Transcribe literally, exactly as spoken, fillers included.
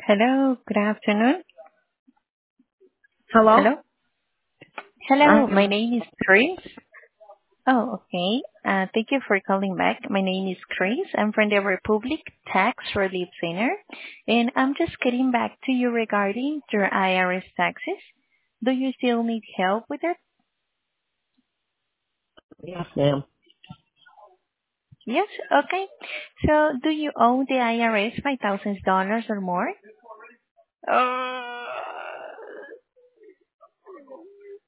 Hello, good afternoon. Hello? Hello? Hello, my Uh, name is Chris. Oh, okay. Uh, thank you for calling back. My name is Chris. I'm from the Republic Tax Relief Center, and I'm just getting back to you regarding your I R S taxes. Do you still need help with it? yes, ma'am. Yes? Okay. So, do you owe the I R S five thousand dollars or more?